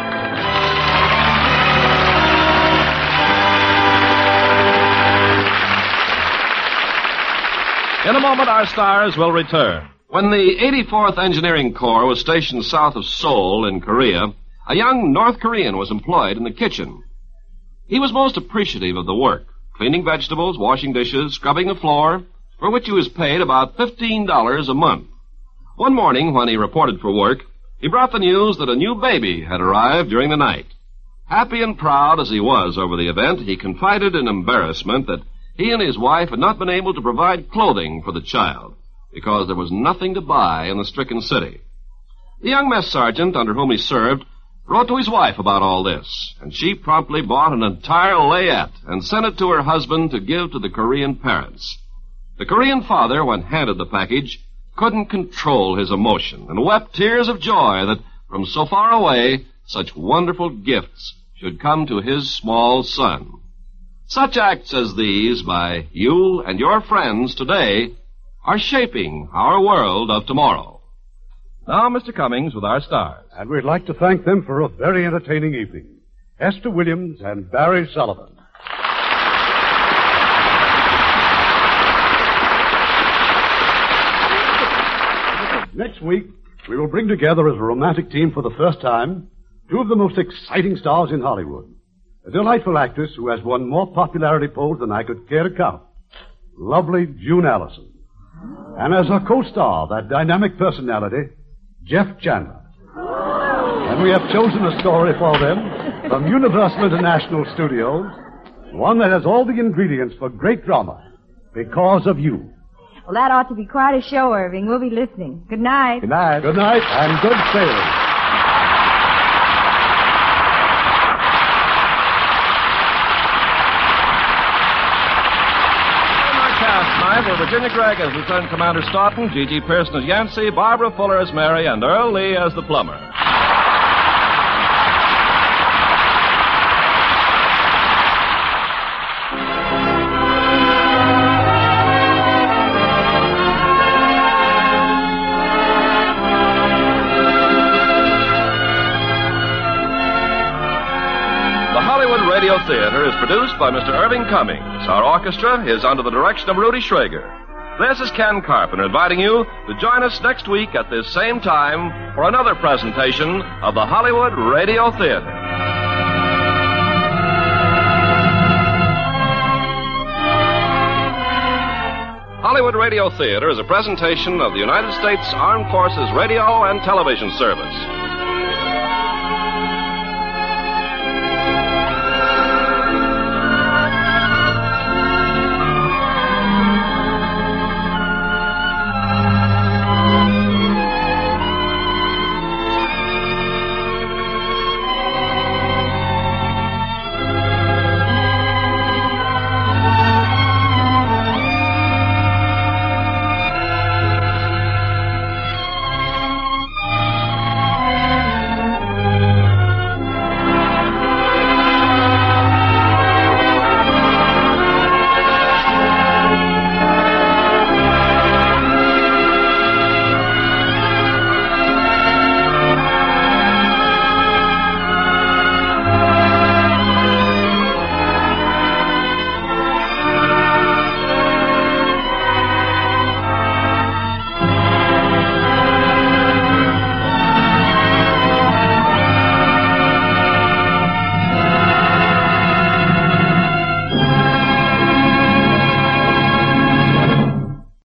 In a moment, our stars will return. When the 84th Engineering Corps was stationed south of Seoul in Korea, a young North Korean was employed in the kitchen. He was most appreciative of the work, cleaning vegetables, washing dishes, scrubbing the floor, for which he was paid about $15 a month. One morning, when he reported for work, he brought the news that a new baby had arrived during the night. Happy and proud as he was over the event, he confided in embarrassment that he and his wife had not been able to provide clothing for the child because there was nothing to buy in the stricken city. The young mess sergeant under whom he served wrote to his wife about all this, and she promptly bought an entire layette and sent it to her husband to give to the Korean parents. The Korean father, when handed the package, couldn't control his emotion and wept tears of joy that from so far away such wonderful gifts should come to his small son. Such acts as these by you and your friends today are shaping our world of tomorrow. Now, Mr. Cummings with our stars. And we'd like to thank them for a very entertaining evening. Esther Williams and Barry Sullivan. Next week, we will bring together as a romantic team for the first time two of the most exciting stars in Hollywood. A delightful actress who has won more popularity polls than I could care to count. Lovely June Allison. And as her co-star, that dynamic personality, Jeff Chandler. And we have chosen a story for them from Universal International Studios, one that has all the ingredients for great drama, Because of You. Well, that ought to be quite a show, Irving. We'll be listening. Good night. Good night. Good night, and good sailing. Tonight were Virginia Gregg as Lieutenant Commander Stoughton, G.G. Pearson as Yancey, Barbara Fuller as Mary, and Earl Lee as the plumber. Radio Theater is produced by Mr. Irving Cummings. Our orchestra is under the direction of Rudy Schrager. This is Ken Carpenter inviting you to join us next week at this same time for another presentation of the Hollywood Radio Theater. Hollywood Radio Theater is a presentation of the United States Armed Forces Radio and Television Service.